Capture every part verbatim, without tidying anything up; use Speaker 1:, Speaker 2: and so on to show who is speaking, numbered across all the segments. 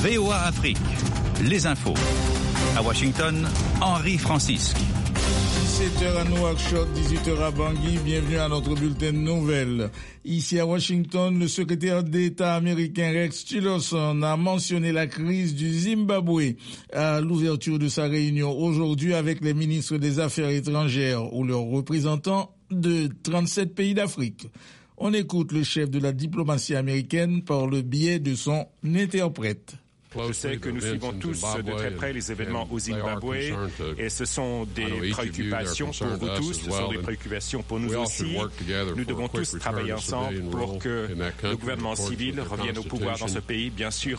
Speaker 1: V O A Afrique, les infos. À Washington, Henri Francisque.
Speaker 2: dix-sept heures à Nouakchott, dix-huit heures à Bangui, bienvenue à notre bulletin de nouvelles. Ici à Washington, le secrétaire d'État américain Rex Tillerson a mentionné la crise du Zimbabwe à l'ouverture de sa réunion aujourd'hui avec les ministres des Affaires étrangères ou leurs représentants de trente-sept pays d'Afrique. On écoute le chef de la diplomatie américaine par le biais de son interprète.
Speaker 3: Je sais que nous suivons tous de très près les événements au Zimbabwe et ce sont des préoccupations pour vous tous, ce sont des préoccupations pour nous aussi. Nous devons tous travailler ensemble pour que le gouvernement civil revienne au pouvoir dans ce pays. Bien sûr,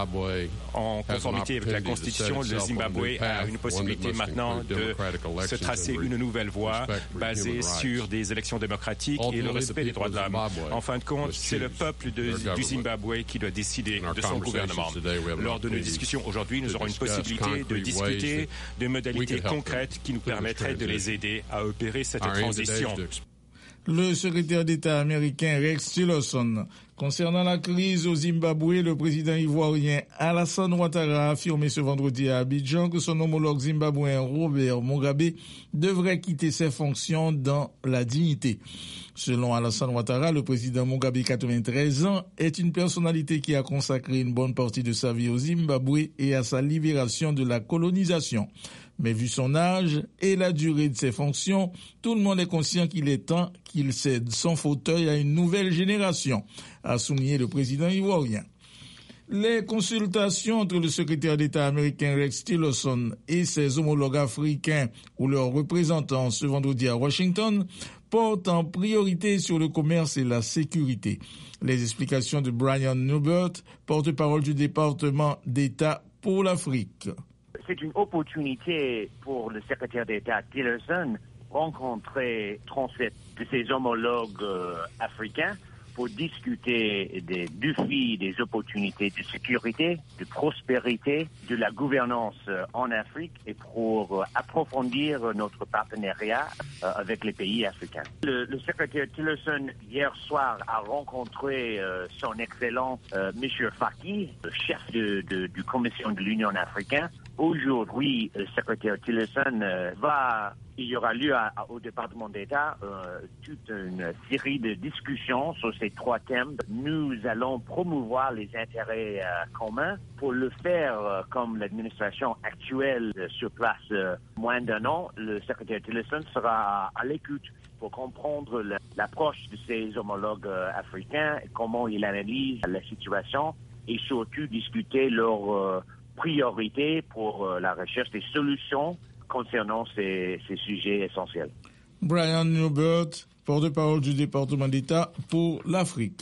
Speaker 3: en conformité avec la Constitution, le Zimbabwe a une possibilité maintenant de se tracer une nouvelle voie basée sur des élections démocratiques et le respect des droits de l'homme. En fin de compte, c'est le peuple de, du Zimbabwe qui doit décider de son gouvernement. Lors de nos discussions aujourd'hui, nous aurons une possibilité de discuter de modalités concrètes qui nous permettraient de les aider à opérer cette transition.
Speaker 2: Le secrétaire d'État américain Rex Tillerson. Concernant la crise au Zimbabwe, le président ivoirien Alassane Ouattara a affirmé ce vendredi à Abidjan que son homologue zimbabwéen Robert Mugabe devrait quitter ses fonctions dans la dignité. Selon Alassane Ouattara, le président Mugabe, quatre-vingt-treize ans, est une personnalité qui a consacré une bonne partie de sa vie au Zimbabwe et à sa libération de la colonisation. Mais vu son âge et la durée de ses fonctions, tout le monde est conscient qu'il est temps qu'il cède son fauteuil à une nouvelle génération, a souligné le président ivoirien. Les consultations entre le secrétaire d'État américain Rex Tillerson et ses homologues africains ou leurs représentants ce vendredi à Washington portent en priorité sur le commerce et la sécurité. Les explications de Brian Newbert, porte-parole du département d'État pour l'Afrique.
Speaker 4: C'est une opportunité pour le secrétaire d'État Tillerson rencontrer trente-sept de ses homologues euh, africains pour discuter des défis, des opportunités de sécurité, de prospérité, de la gouvernance euh, en Afrique et pour euh, approfondir notre partenariat euh, avec les pays africains. Le, le secrétaire Tillerson, hier soir, a rencontré euh, son excellent euh, M. Faki, le chef de, de, du Commission de l'Union africaine. Aujourd'hui, le secrétaire Tillerson euh, va, il y aura lieu à, à, au département d'État euh, toute une série de discussions sur ces trois thèmes. Nous allons promouvoir les intérêts euh, communs. Pour le faire, euh, comme l'administration actuelle euh, sur place euh, moins d'un an, le secrétaire Tillerson sera à, à l'écoute pour comprendre le, l'approche de ses homologues euh, africains, comment ils analysent la situation et surtout discuter leur euh, priorité pour euh, la recherche des solutions concernant ces, ces sujets essentiels.
Speaker 2: Brian Newbert, porte-parole du département d'État pour l'Afrique.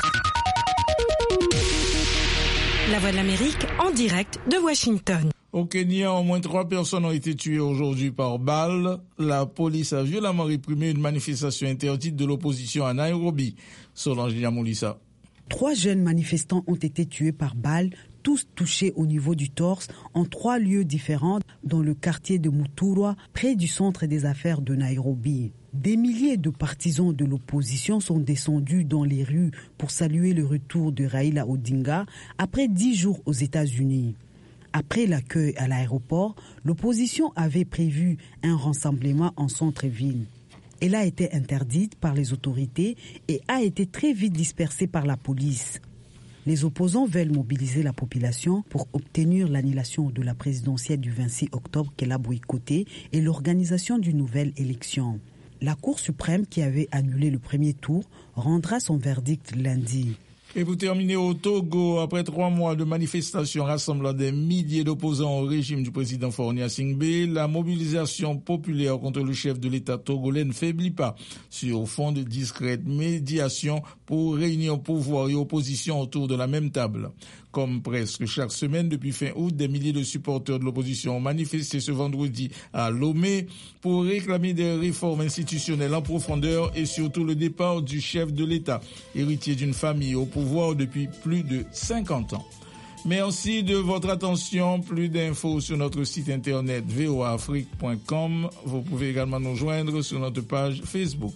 Speaker 5: La Voix de l'Amérique en direct de Washington.
Speaker 2: Au Kenya, au moins trois personnes ont été tuées aujourd'hui par balles. La police a violemment réprimé une manifestation interdite de l'opposition à Nairobi. Solange Niamoulissa.
Speaker 6: Trois jeunes manifestants ont été tués par balles, tous touchés au niveau du torse, en trois lieux différents dans le quartier de Muturwa, près du centre des affaires de Nairobi. Des milliers de partisans de l'opposition sont descendus dans les rues pour saluer le retour de Raila Odinga après dix jours aux États-Unis. Après l'accueil à l'aéroport, l'opposition avait prévu un rassemblement en centre-ville. Elle a été interdite par les autorités et a été très vite dispersée par la police. Les opposants veulent mobiliser la population pour obtenir l'annulation de la présidentielle du vingt-six octobre qu'elle a boycottée et l'organisation d'une nouvelle élection. La Cour suprême, qui avait annulé le premier tour, rendra son verdict lundi.
Speaker 2: Et pour terminer au Togo, après trois mois de manifestations rassemblant des milliers d'opposants au régime du président Faure Gnassingbé, la mobilisation populaire contre le chef de l'État togolais ne faiblit pas sur fond de discrète médiation pour réunir pouvoir et opposition autour de la même table. Comme presque chaque semaine depuis fin août, des milliers de supporters de l'opposition ont manifesté ce vendredi à Lomé pour réclamer des réformes institutionnelles en profondeur et surtout le départ du chef de l'État, héritier d'une famille au pouvoir depuis plus de cinquante ans. Merci de votre attention. Plus d'infos sur notre site internet v o a afrique point com. Vous pouvez également nous joindre sur notre page Facebook.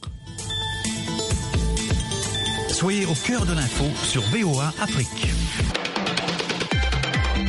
Speaker 1: Soyez au cœur de l'info sur V O A Afrique.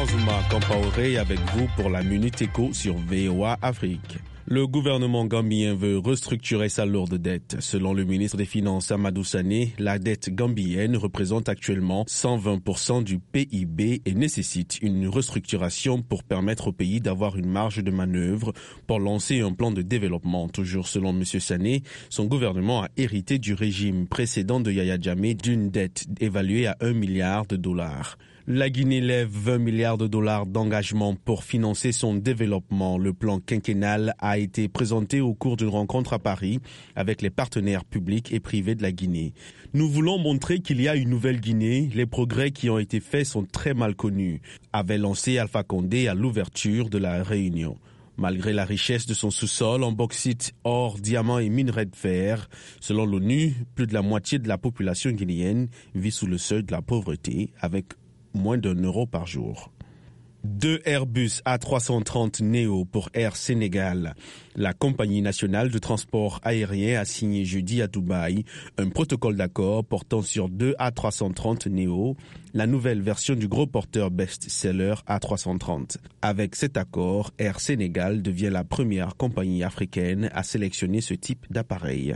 Speaker 7: Azuma Kampaoré avec vous pour la Minute Éco sur V O A Afrique. Le gouvernement gambien veut restructurer sa lourde dette. Selon le ministre des Finances Amadou Sané, la dette gambienne représente actuellement cent vingt pour cent du P I B et nécessite une restructuration pour permettre au pays d'avoir une marge de manœuvre pour lancer un plan de développement. Toujours selon M. Sané, son gouvernement a hérité du régime précédent de Yaya Jammeh d'une dette évaluée à un milliard de dollars. La Guinée lève vingt milliards de dollars d'engagement pour financer son développement. Le plan quinquennal a été présenté au cours d'une rencontre à Paris avec les partenaires publics et privés de la Guinée. Nous voulons montrer qu'il y a une nouvelle Guinée. Les progrès qui ont été faits sont très mal connus, avait lancé Alpha Condé à l'ouverture de la réunion. Malgré la richesse de son sous-sol en bauxite, or, diamants et minerais de fer, selon l'ONU, plus de la moitié de la population guinéenne vit sous le seuil de la pauvreté avec moins d'un euro par jour. Deux Airbus A trois cent trente Neo pour Air Sénégal. La compagnie nationale de transport aérien a signé jeudi à Dubaï un protocole d'accord portant sur deux A trois cent trente Neo, la nouvelle version du gros porteur best-seller A trois cent trente. Avec cet accord, Air Sénégal devient la première compagnie africaine à sélectionner ce type d'appareil.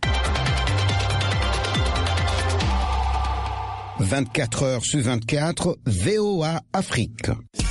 Speaker 8: vingt-quatre heures sur vingt-quatre, V O A Afrique.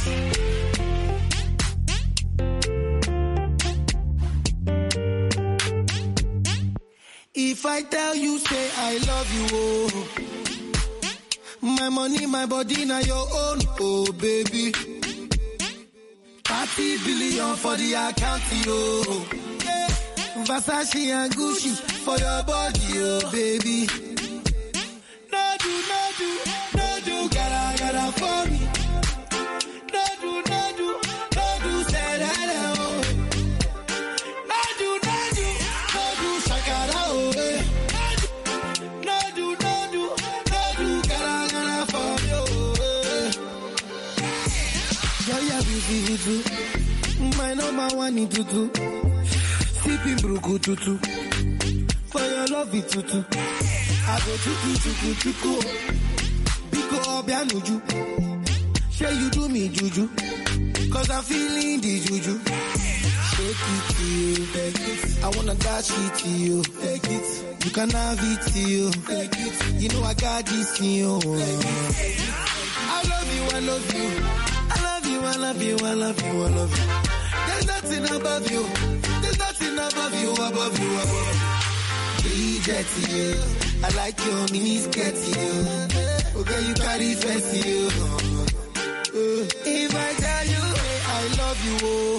Speaker 9: If I tell you, say I love you, oh. My money, my body, now your own, oh baby. thirty billion for the account, oh. Yeah. Versace and Gucci for your body, oh baby. No do, no do, no do, gotta, gotta for me. No do, no do, no do, say that, oh. No do, no do, no do, shakara, oh. No do, no do, no do, gotta, gotta for me, oh. Girl, you're beautiful, my number one in tutu. Sipping bruku tutu, for your love it tutu. I go chuku chuku chuku, biko obianuju. Say you do me juju, cause I'm feeling the juju. Take it to you, take it. I wanna dash it to you, take it. You can have it to you, take it. You know I got this in you. I love you, I love you. I love you, I love you, I love you, I love you. There's nothing above you. There's nothing above you, above you, above you. Jet to you. I like your mini skirt to you. Okay, you carry fancy you. Uh, if I tell you, hey, I love you,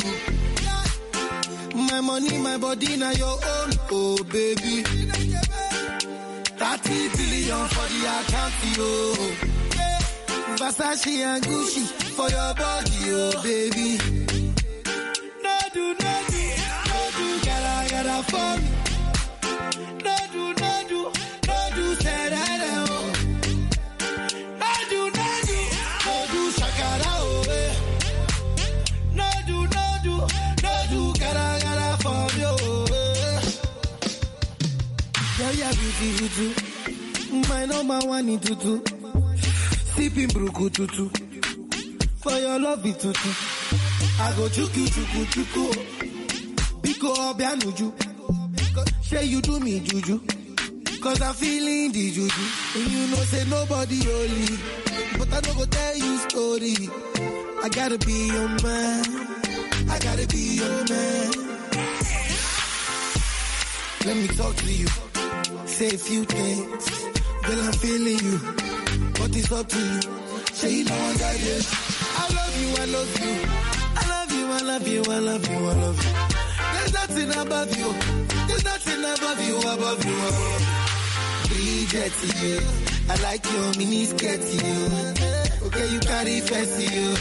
Speaker 9: oh. My money, my body, now your own, oh baby. thirty billion for the account, oh. Versace and Gucci for your body, oh baby. No do, no do, no do, gotta, gotta for me. No do, no do, no do, say that, oh. No do, no do, no do, shakara, oh. No do, no do, no do, gotta, gotta for me, oh. Yeah, yeah, beautiful, my number one in tutu. Sipping bruku tutu, for your love it tutu. I go chuku chuku chuku, biko obianuju. Say you do me juju, cause I'm feeling the juju. And you know say nobody holy, but I don't go tell you story. I gotta be your man, I gotta be your man. Let me talk to you, say a few things. Girl, I'm feeling you, but it's up to you. Say you know I got this. I love you, I love you. I love you, I love you, I love you, I love you. There's nothing above you. There's nothing above you, above you, above you. Jet to you. I like your mini skirt to you. Okay, you carry fancy you.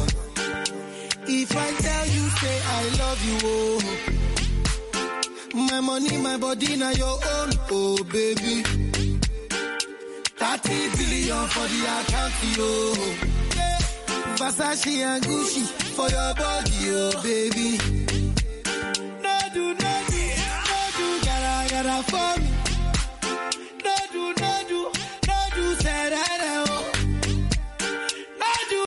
Speaker 9: If I tell you, say I love you, oh. My money, my body, now your own, oh baby. thirty billion for the account, oh. Versace and Gucci for your body, oh baby. No do, no do, no do, gotta, gotta for me.